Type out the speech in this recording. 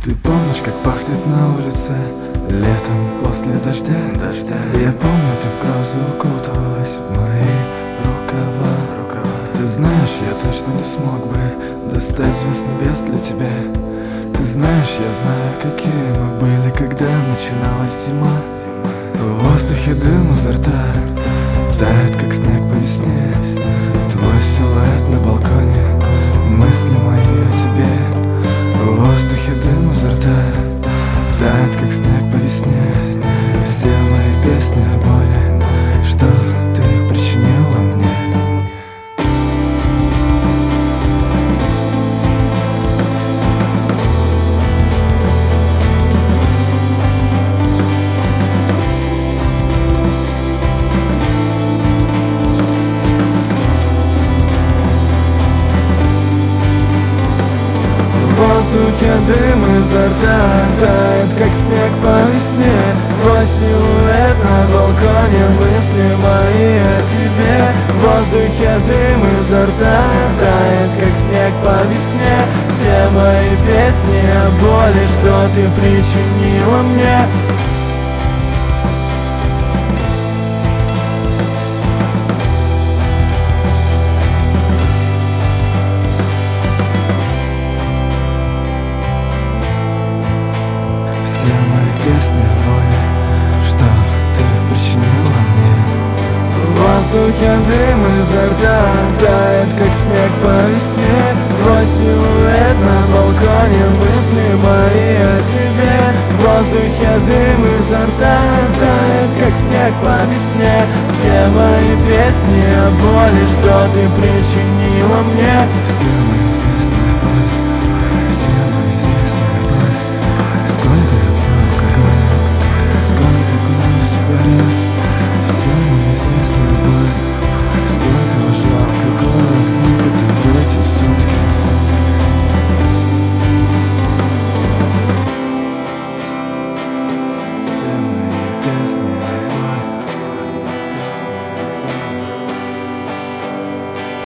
Ты помнишь, как пахнет на улице летом после дождя? Я помню, ты в грозу укуталась в мои рукава. Ты знаешь, я точно не смог бы достать звезд небес для тебя. Ты знаешь, я знаю, какие мы были, когда начиналась зима. В воздухе дым изо рта тает, как снег по весне. Твой силуэт на балконе, мысли мои о тебе. В воздухе дым изо рта тает, как снег по весне. Все мои песни о боли, что ты причинила мне. В воздухе дым изо рта тает, как снег по весне. Твой силуэт на балконе, мысли мои о тебе. В воздухе дым изо рта тает, как снег по весне. Все мои песни о боли, что ты причинила мне. Все мои песни о боли, что ты причинила мне. В воздухе дым изо рта тает, как снег по весне. Твой силуэт на балконе, мысли мои о тебе. В воздухе дым изо рта тает, как снег по весне. Все мои песни о боли, что ты причинила мне. Все мои